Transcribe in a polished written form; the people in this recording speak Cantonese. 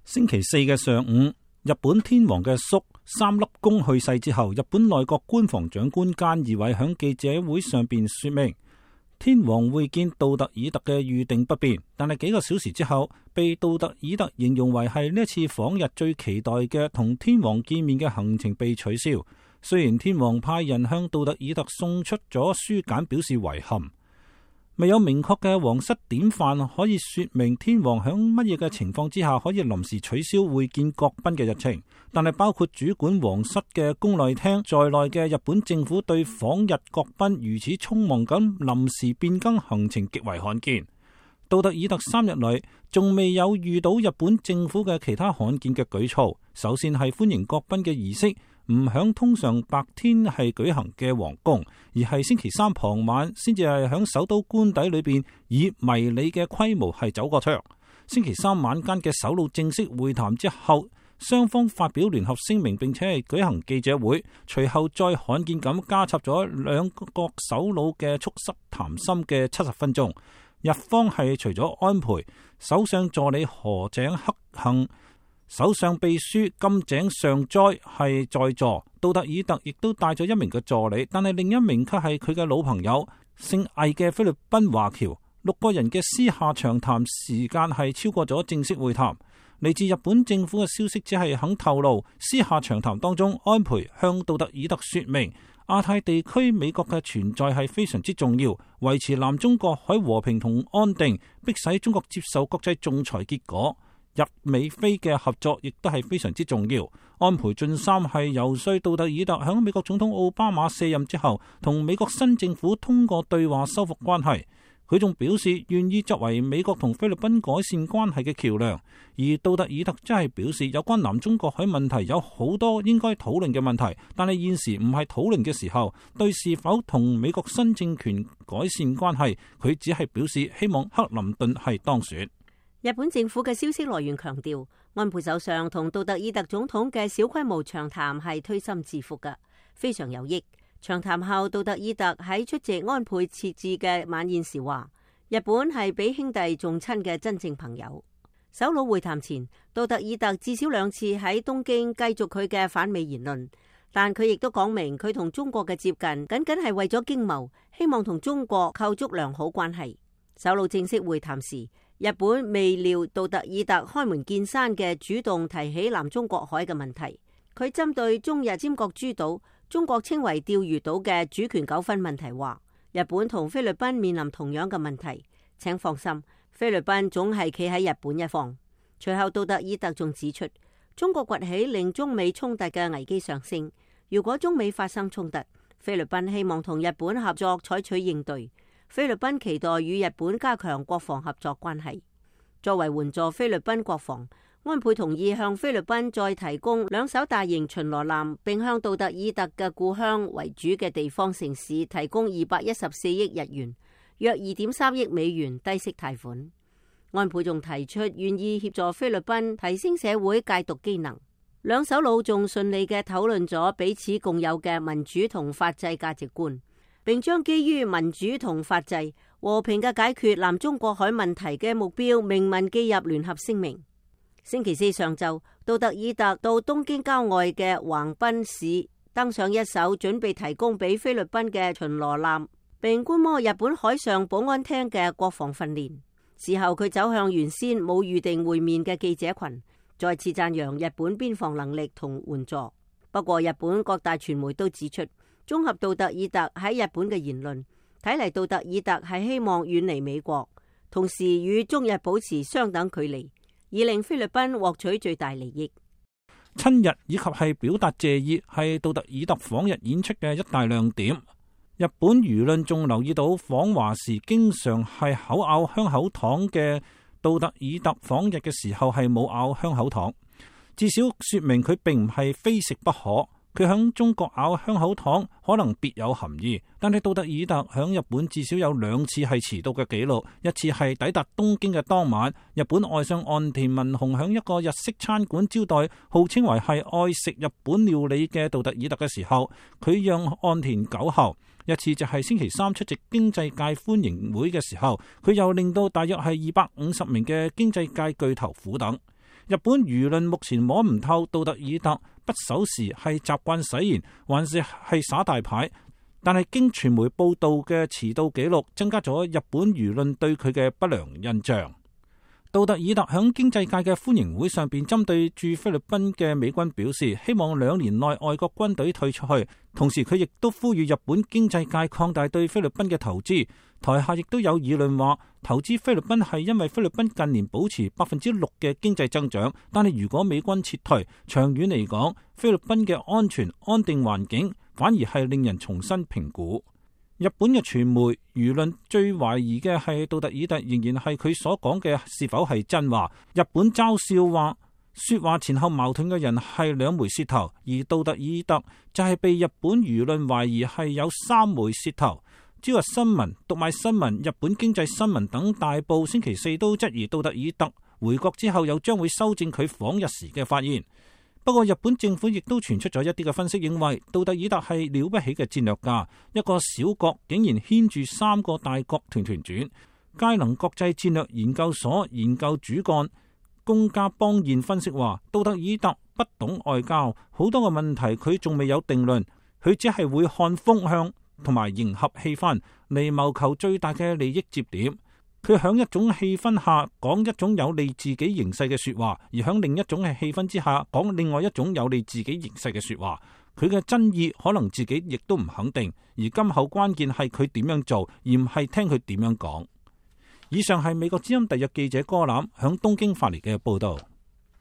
星期四嘅上午，日本天皇嘅叔三笠宮去世之後，日本內閣官房長官菅義偉響記者會上邊說明，天皇會見杜特爾特嘅預定不變，但係幾個小時之後，被杜特爾特形容為係呢一次訪日最期待嘅同天皇見面嘅行程被取消。雖然天皇派人向杜特爾特送出咗書簡表示遺憾，未有明確嘅皇室典範可以說明天皇響乜嘢嘅情況之下可以臨時取消會見國賓嘅日程，但係包括主管皇室嘅宮內廳在內嘅日本政府對訪日國賓如此匆忙咁臨時變更行程極為罕見。杜特爾特3日嚟仲未有遇到日本政府嘅其他罕見嘅舉措，首先係歡迎國賓嘅儀式唔響通常白天係舉行嘅皇宮，而係星期三傍晚先至係響首都官邸裏邊以迷你嘅規模係走過場。星期三晚間嘅首腦正式會談之後，雙方發表聯合聲明，並且係舉行記者會，隨後再罕見咁加插咗兩國首腦嘅促膝談心嘅70分鐘。日方係除咗安倍、首相助理河井克幸、首相秘書金井上哉係在座，杜特爾特亦都帶咗一名嘅助理，但係另一名卻係佢嘅老朋友姓魏嘅菲律賓華僑。6個人嘅私下長談時間係超過咗正式會談。嚟自日本政府嘅消息只係肯透露，私下長談當中，安倍向杜特爾特說明，亞太地區美國嘅存在係非常之重要，維持南中國海和平同安定，迫使中國接受國際仲裁結果。日美菲嘅合作亦都係非常之重要。安倍晉三係游說杜特爾特響美國總統奧巴馬卸任之後，同美國新政府通過對話修復關係。佢仲表示願意作為美國同菲律賓改善關係嘅橋樑。而杜特爾特真係表示，有關南中國海問題有好多應該討論嘅問題，但係現時唔係討論嘅時候。對是否同美國新政權改善關係，佢只係表示希望克林頓係當選。 日本政府嘅消息來源強調，安倍首相同杜特爾特總統嘅小規模長談係推心置腹嘅，非常有益。長談後，杜特爾特喺出席安倍設置嘅晚宴時話，日本係比兄弟仲親嘅真正朋友。首腦會談前，杜特爾特至少2次喺東京繼續佢嘅反美言論，但佢亦都講明佢同中國嘅接近僅僅係為咗經貿，希望同中國構築良好關係。首腦正式會談時，日本未料杜特爾特開門見山嘅主動提起南中國海嘅問題。佢針對中日尖閣諸島，中國稱為釣魚島嘅主權糾紛問題話，日本同菲律賓面臨同樣嘅問題，請放心，菲律賓總係企喺日本一方。隨後杜特爾特仲指出，中國崛起令中美衝突嘅危機上升，如果中美發生衝突，菲律賓希望同日本合作採取應對。菲律賓期待與日本加強國防合作關係。作為援助菲律賓國防，安倍同意向菲律賓再提供2艘大型巡邏艦，並向杜特爾特嘅故鄉為主嘅地方城市提供214億日元，約2.3億美元低息貸款。安倍仲提出願意協助菲律賓提升社會戒毒機能。兩首腦仲順利嘅討論咗彼此共有嘅民主同法制價值觀，並將基於民主同法制和平嘅解決南中國海問題嘅目標明文記入聯合聲明。星期四上晝，杜特爾特到東京郊外嘅橫濱市登上一艘準備提供俾菲律賓嘅巡邏艦，並觀摩日本海上保安廳嘅國防訓練。事後佢走向原先冇預定會面嘅記者群，再次讚揚日本邊防能力同援助。不過日本各大傳媒都指出，綜合杜特爾特喺日本嘅言論，睇嚟杜特爾特係希望遠離美國，同時與中日保持相等距離，以令菲律賓獲取最大利益。 親日以及係表達謝意係杜特爾特訪日演出嘅一大亮點。日本輿論仲留意到訪華時經常係口咬香口糖嘅杜特爾特訪日嘅時候係冇咬香口糖，至少說明佢並唔係非食不可。佢響中國咬香口糖可能別有含義，但係杜特爾特響日本至少有2次係遲到嘅記錄，一次係抵達東京嘅當晚，日本外相岸田文雄響一個日式餐館招待號稱為係愛食日本料理嘅杜特爾特嘅時候，佢讓岸田久候。一次就係星期三出席經濟界歡迎會嘅時候，佢又令到大約係250名嘅經濟界巨頭苦等。 日本輿論目前摸唔透杜特爾特不守時係習慣使然，還是耍大牌。但係經傳媒報道嘅遲到記錄，增加咗日本輿論對佢嘅不良印象。杜特爾特響經濟界嘅歡迎會上邊，針對駐菲律賓嘅美軍表示，希望2年內外國軍隊退出去。同時佢亦都呼籲日本經濟界擴大對菲律賓嘅投資。台下亦都有議論話，投資菲律賓係因為菲律賓近年保持6%嘅經濟增長，但係如果美軍撤退，長遠嚟講，菲律賓嘅安全安定環境反而係令人重新評估。日本嘅傳媒輿論最懷疑嘅係杜特爾特仍然係佢所講嘅是否係真話。日本嘲笑話，說話前後矛盾嘅人係2枚舌頭，而杜特爾特就係被日本輿論懷疑係有3枚舌頭。朝日新聞、讀賣新聞、日本經濟新聞等大報星期4都質疑杜特爾特回國之後又將會修正佢訪日時嘅發言。不過日本政府亦都傳出咗一啲嘅分析，認為杜特爾特係了不起嘅戰略家，一個小國竟然牽住3個大國團團轉。佳能國際戰略研究所研究主幹宮家邦彥分析話，杜特爾特不懂外交，好多個問題佢仲未有定論，佢只係會看風向同埋迎合氣氛嚟謀求最大嘅利益接點。佢響一種氣氛下講一種有利自己形勢嘅說話，而響另一種嘅氣氛之下講另外一種有利自己形勢嘅說話。佢嘅真意可能自己亦都唔肯定，而今後關鍵係佢點樣做，而唔係聽佢點樣講。以上係美國之音特約記者柯欖響東京發嚟嘅報道。